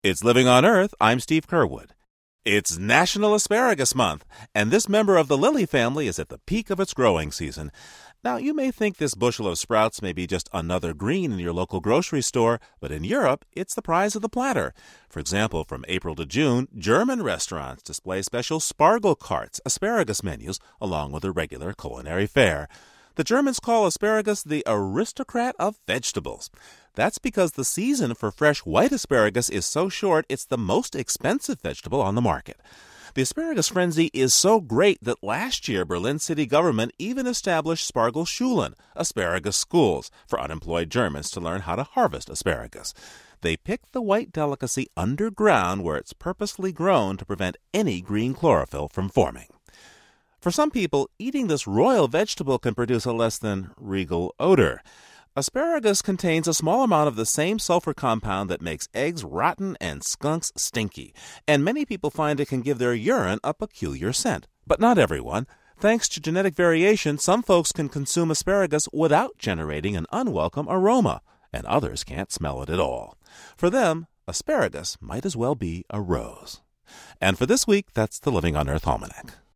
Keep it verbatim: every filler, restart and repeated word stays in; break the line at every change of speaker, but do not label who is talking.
It's Living on Earth. I'm Steve Curwood. It's National Asparagus Month, and this member of the lily family is at the peak of its growing season. Now, you may think this bushel of sprouts may be just another green in your local grocery store, but in Europe, it's the prize of the platter. For example, from April to June, German restaurants display special Spargel carts, asparagus menus, along with a regular culinary fare. The Germans call asparagus the aristocrat of vegetables. That's because the season for fresh white asparagus is so short, it's the most expensive vegetable on the market. The asparagus frenzy is so great that last year Berlin city government even established Spargelschulen, asparagus schools, for unemployed Germans to learn how to harvest asparagus. They pick the white delicacy underground where it's purposely grown to prevent any green chlorophyll from forming. For some people, eating this royal vegetable can produce a less than regal odor. Asparagus contains a small amount of the same sulfur compound that makes eggs rotten and skunks stinky, and many people find it can give their urine a peculiar scent. But not everyone. Thanks to genetic variation, some folks can consume asparagus without generating an unwelcome aroma, and others can't smell it at all. For them, asparagus might as well be a rose. And for this week, that's the Living on Earth Almanac.